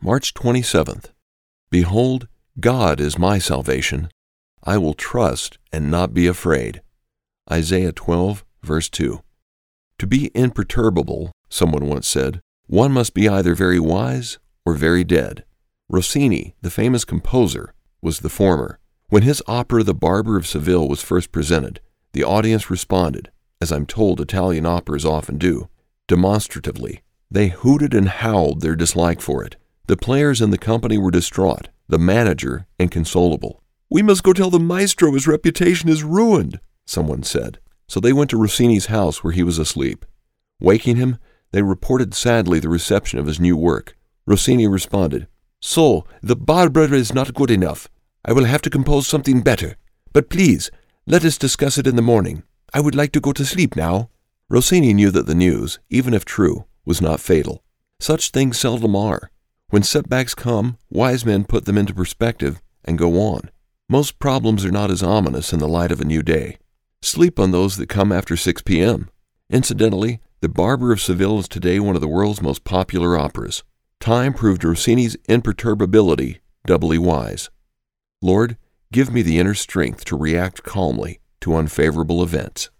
March 27th. Behold, God is my salvation. I will trust and not be afraid. Isaiah 12, verse 2. To be imperturbable, someone once said, one must be either very wise or very dead. Rossini, the famous composer, was the former. When his opera The Barber of Seville was first presented, the audience responded, as I'm told Italian operas often do, demonstratively. They hooted and howled their dislike for it. The players in the company were distraught, the manager inconsolable. "We must go tell the maestro his reputation is ruined," someone said. So they went to Rossini's house where he was asleep. Waking him, they reported sadly the reception of his new work. Rossini responded, "So, the Barber is not good enough. I will have to compose something better. But please, let us discuss it in the morning. I would like to go to sleep now." Rossini knew that the news, even if true, was not fatal. Such things seldom are. When setbacks come, wise men put them into perspective and go on. Most problems are not as ominous in the light of a new day. Sleep on those that come after 6 p.m. Incidentally, The Barber of Seville is today one of the world's most popular operas. Time proved Rossini's imperturbability doubly wise. Lord, give me the inner strength to react calmly to unfavorable events.